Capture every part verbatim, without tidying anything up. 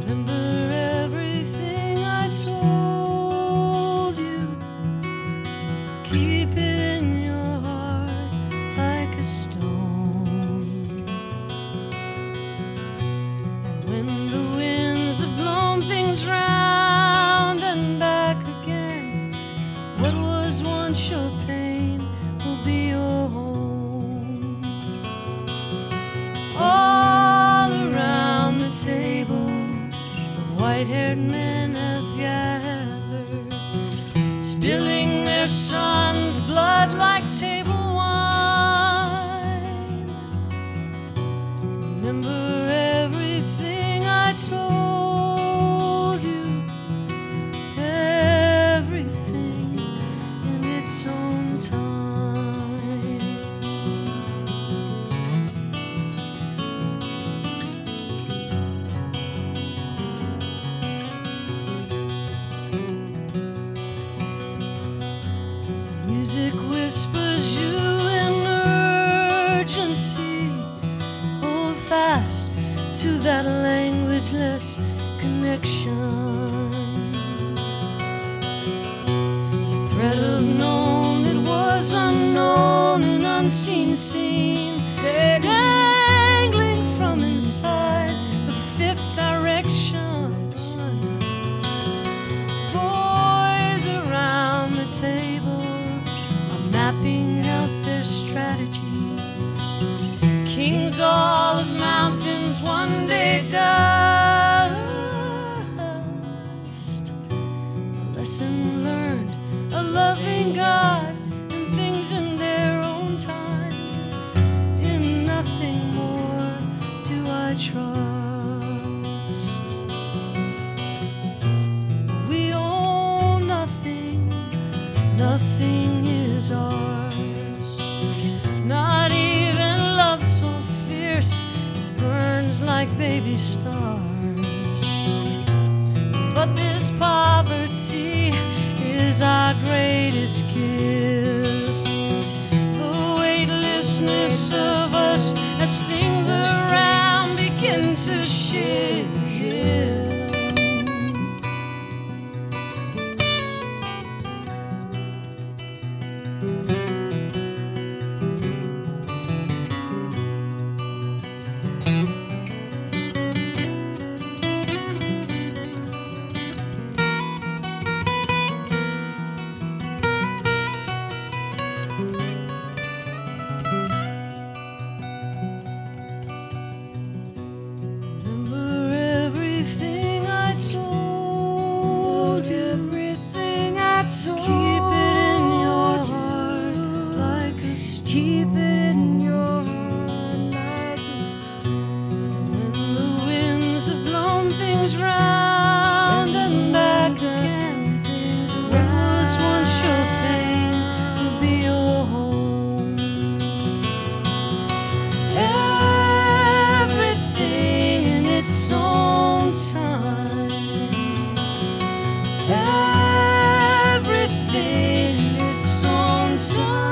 Remember everything I told you. Keep it in your heart like a stone. And when the winds have blown things round and back again, what was once your pain will be your home. All around the table, the white-haired men have gathered, spilling their son's blood like table wine. Remember everything I told you, everything in its own time. Music whispers you in urgency. Hold fast to that languageless connection. It's a thread of known that was unknown, an unseen scene, dangling from inside the fifth direction. Boys around the table mapping out their strategies. Kings all of mountains, one day dust. A lesson learned, a loving God, and things in their own time. In nothing more do I trust. We own nothing, nothing is ours. Not even love so fierce it burns like baby stars. But this poverty is our greatest gift. The weightlessness of us as things around begin to shift. Keep it in your heart like a stone. Keep it in your heart like a stone. When the winds have blown things round and back again, what was once your pain will be your home. Everything in its own time. Everything in its own time.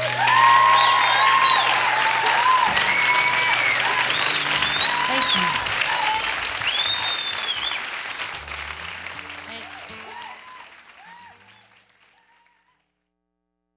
Thank you.